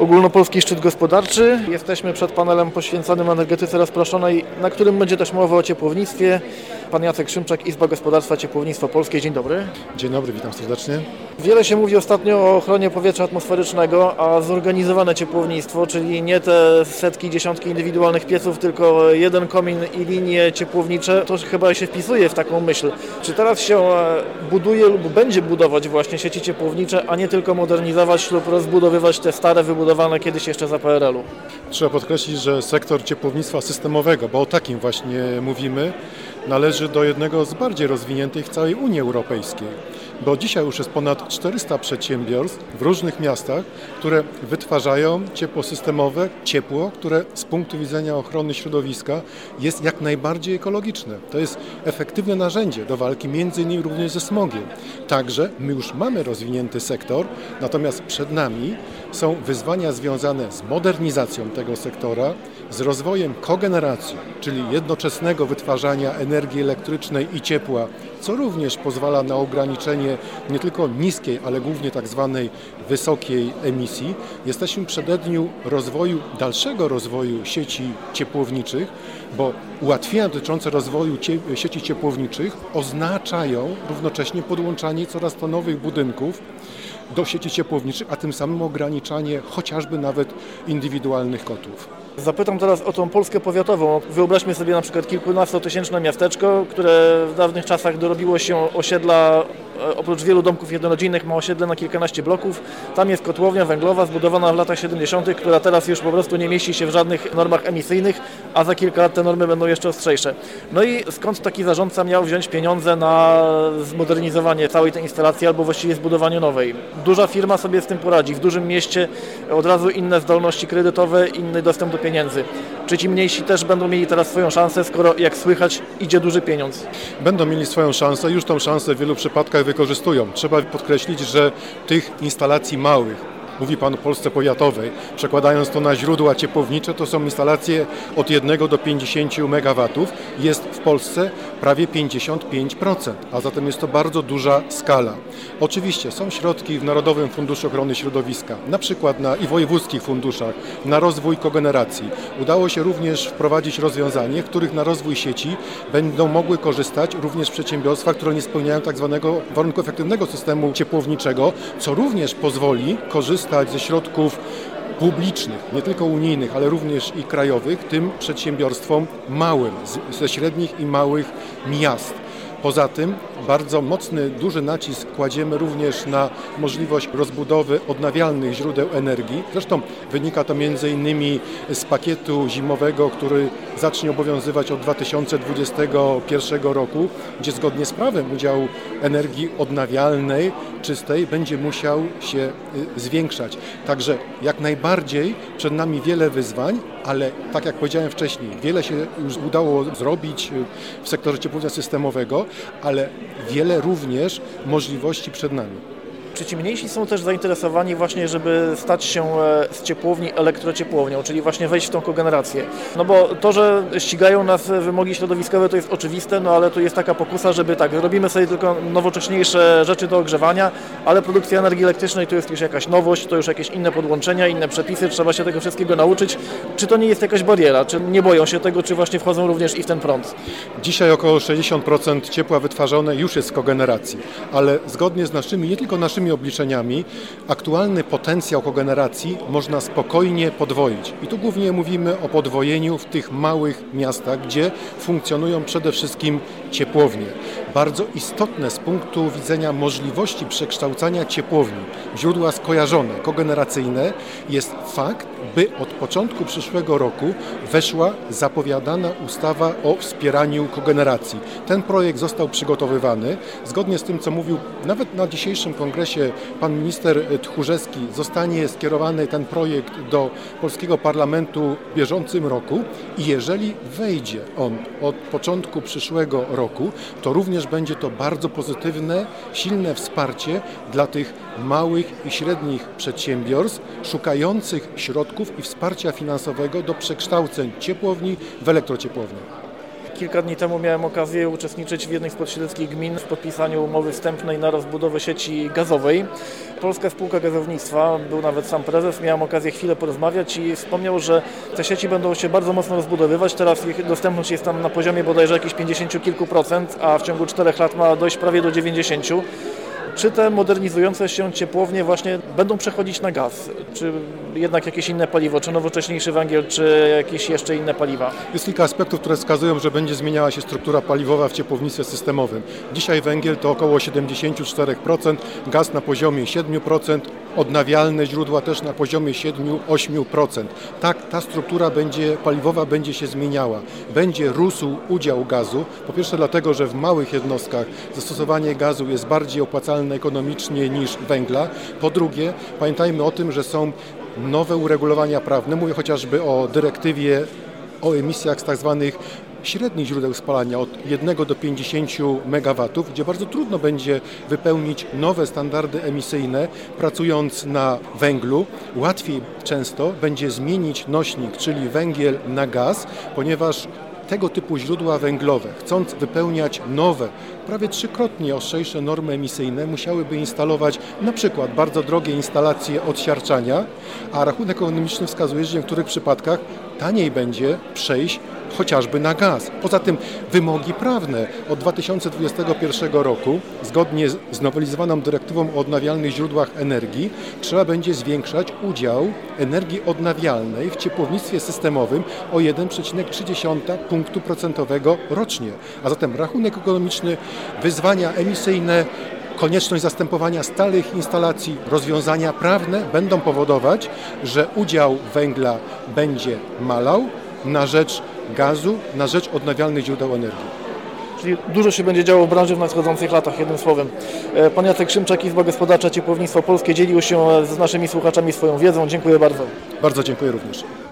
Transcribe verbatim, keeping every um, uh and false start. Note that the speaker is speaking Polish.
Ogólnopolski Szczyt Gospodarczy. Jesteśmy przed panelem poświęconym energetyce rozproszonej, na którym będzie też mowa o ciepłownictwie. Pan Jacek Szymczak, Izba Gospodarstwa Ciepłownictwo Polskie. Dzień dobry. Dzień dobry, witam serdecznie. Wiele się mówi ostatnio o ochronie powietrza atmosferycznego, a zorganizowane ciepłownictwo, czyli nie te setki, dziesiątki indywidualnych pieców, tylko jeden komin i linie ciepłownicze, to chyba się wpisuje w taką myśl. Czy teraz się buduje lub będzie budować właśnie sieci ciepłownicze, a nie tylko modernizować lub rozbudowywać te stare, wybudowane kiedyś jeszcze za P R L u? Trzeba podkreślić, że sektor ciepłownictwa systemowego, bo o takim właśnie mówimy, należy do jednego z bardziej rozwiniętych w całej Unii Europejskiej. Bo dzisiaj już jest ponad czterysta przedsiębiorstw w różnych miastach, które wytwarzają ciepło systemowe, ciepło, które z punktu widzenia ochrony środowiska jest jak najbardziej ekologiczne. To jest efektywne narzędzie do walki między innymi również ze smogiem. Także my już mamy rozwinięty sektor, natomiast przed nami są wyzwania związane z modernizacją tego sektora, z rozwojem kogeneracji, czyli jednoczesnego wytwarzania energii elektrycznej i ciepła, co również pozwala na ograniczenie nie tylko niskiej, ale głównie tak zwanej wysokiej emisji. Jesteśmy w przededniu rozwoju, dalszego rozwoju sieci ciepłowniczych, bo ułatwienia dotyczące rozwoju cie, sieci ciepłowniczych oznaczają równocześnie podłączanie coraz to nowych budynków do sieci ciepłowniczych, a tym samym ograniczanie chociażby nawet indywidualnych kotłów. Zapytam teraz o tą Polskę powiatową. Wyobraźmy sobie na przykład kilkunastotysięczne miasteczko, które w dawnych czasach dorobiło się osiedla, oprócz wielu domków jednorodzinnych ma osiedle na kilkanaście bloków. Tam jest kotłownia węglowa zbudowana w latach siedemdziesiątych, która teraz już po prostu nie mieści się w żadnych normach emisyjnych, a za kilka lat te normy będą jeszcze ostrzejsze. No i skąd taki zarządca miał wziąć pieniądze na zmodernizowanie całej tej instalacji albo właściwie zbudowanie nowej? Duża firma sobie z tym poradzi. W dużym mieście od razu inne zdolności kredytowe, inny dostęp do pieniędzy. Czy ci mniejsi też będą mieli teraz swoją szansę, skoro jak słychać idzie duży pieniądz? Będą mieli swoją szansę, już tą szansę w wielu przypadkach wykorzystują. Trzeba podkreślić, że tych instalacji małych, mówi Pan o Polsce powiatowej, przekładając to na źródła ciepłownicze, to są instalacje od jednego do pięćdziesięciu megawatów. Jest w Polsce prawie pięćdziesiąt pięć procent, a zatem jest to bardzo duża skala. Oczywiście są środki w Narodowym Funduszu Ochrony Środowiska, na przykład na i wojewódzkich funduszach, na rozwój kogeneracji. Udało się również wprowadzić rozwiązanie, w których na rozwój sieci będą mogły korzystać również przedsiębiorstwa, które nie spełniają tak zwanego warunku efektywnego systemu ciepłowniczego, co również pozwoli korzystać ze środków publicznych, nie tylko unijnych, ale również i krajowych, tym przedsiębiorstwom małym, ze średnich i małych miast. Poza tym bardzo mocny, duży nacisk kładziemy również na możliwość rozbudowy odnawialnych źródeł energii. Zresztą wynika to między innymi z pakietu zimowego, który zacznie obowiązywać od dwa tysiące dwudziestego pierwszego roku, gdzie zgodnie z prawem udział energii odnawialnej, czystej będzie musiał się zwiększać. Także jak najbardziej przed nami wiele wyzwań, ale tak jak powiedziałem wcześniej, wiele się już udało zrobić w sektorze ciepłownictwa systemowego, ale wiele również możliwości przed nami. Czy ci mniejsi są też zainteresowani właśnie, żeby stać się z ciepłowni elektrociepłownią, czyli właśnie wejść w tą kogenerację? No bo to, że ścigają nas wymogi środowiskowe, to jest oczywiste, no ale tu jest taka pokusa, żeby tak, robimy sobie tylko nowocześniejsze rzeczy do ogrzewania, ale produkcja energii elektrycznej to jest już jakaś nowość, to już jakieś inne podłączenia, inne przepisy, trzeba się tego wszystkiego nauczyć. Czy to nie jest jakaś bariera? Czy nie boją się tego, czy właśnie wchodzą również i w ten prąd? Dzisiaj około sześćdziesiąt procent ciepła wytwarzane już jest w kogeneracji, ale zgodnie z naszymi, nie tylko naszymi obliczeniami, aktualny potencjał kogeneracji można spokojnie podwoić. I tu głównie mówimy o podwojeniu w tych małych miastach, gdzie funkcjonują przede wszystkim ciepłownie. Bardzo istotne z punktu widzenia możliwości przekształcania ciepłowni w źródła skojarzone, kogeneracyjne jest fakt, by od początku przyszłego roku weszła zapowiadana ustawa o wspieraniu kogeneracji. Ten projekt został przygotowywany zgodnie z tym, co mówił nawet na dzisiejszym kongresie pan minister Tchórzewski. Zostanie skierowany ten projekt do polskiego parlamentu w bieżącym roku i jeżeli wejdzie on od początku przyszłego roku, to również będzie to bardzo pozytywne, silne wsparcie dla tych małych i średnich przedsiębiorstw szukających środków i wsparcia finansowego do przekształceń ciepłowni w elektrociepłownię. Kilka dni temu miałem okazję uczestniczyć w jednej z podsiedleckich gmin w podpisaniu umowy wstępnej na rozbudowę sieci gazowej. Polska Spółka Gazownictwa, był nawet sam prezes, miałem okazję chwilę porozmawiać i wspomniał, że te sieci będą się bardzo mocno rozbudowywać. Teraz ich dostępność jest tam na poziomie bodajże jakichś pięćdziesięciu kilku procent, a w ciągu czterech lat ma dojść prawie do dziewięćdziesięciu. Czy te modernizujące się ciepłownie właśnie będą przechodzić na gaz? Czy jednak jakieś inne paliwo, czy nowocześniejszy węgiel, czy jakieś jeszcze inne paliwa? Jest kilka aspektów, które wskazują, że będzie zmieniała się struktura paliwowa w ciepłownictwie systemowym. Dzisiaj węgiel to około siedemdziesiąt cztery procent, gaz na poziomie siedem procent, odnawialne źródła też na poziomie siedem do ośmiu procent. Tak, ta struktura będzie, paliwowa będzie się zmieniała. Będzie rósł udział gazu, po pierwsze dlatego, że w małych jednostkach zastosowanie gazu jest bardziej opłacalne ekonomicznie niż węgla. Po drugie, pamiętajmy o tym, że są nowe uregulowania prawne. Mówię chociażby o dyrektywie o emisjach z tak zwanych średnich źródeł spalania od jednego do pięćdziesięciu megawatów, gdzie bardzo trudno będzie wypełnić nowe standardy emisyjne pracując na węglu. Łatwiej często będzie zmienić nośnik, czyli węgiel na gaz, ponieważ tego typu źródła węglowe, chcąc wypełniać nowe, prawie trzykrotnie ostrzejsze normy emisyjne, musiałyby instalować na przykład bardzo drogie instalacje odsiarczania, a rachunek ekonomiczny wskazuje, że w niektórych przypadkach taniej będzie przejść chociażby na gaz. Poza tym wymogi prawne od dwa tysiące dwudziestego pierwszego roku, zgodnie z znowelizowaną dyrektywą o odnawialnych źródłach energii, trzeba będzie zwiększać udział energii odnawialnej w ciepłownictwie systemowym o jeden przecinek trzy punktu procentowego rocznie. A zatem rachunek ekonomiczny, wyzwania emisyjne, konieczność zastępowania stałych instalacji, rozwiązania prawne będą powodować, że udział węgla będzie malał na rzecz gazu, na rzecz odnawialnych źródeł energii. Czyli dużo się będzie działo w branży w nadchodzących latach, jednym słowem. Pan Jacek Szymczak, Izba Gospodarcza Ciepłownictwo Polskie, dzielił się z naszymi słuchaczami swoją wiedzą. Dziękuję bardzo. Bardzo dziękuję również.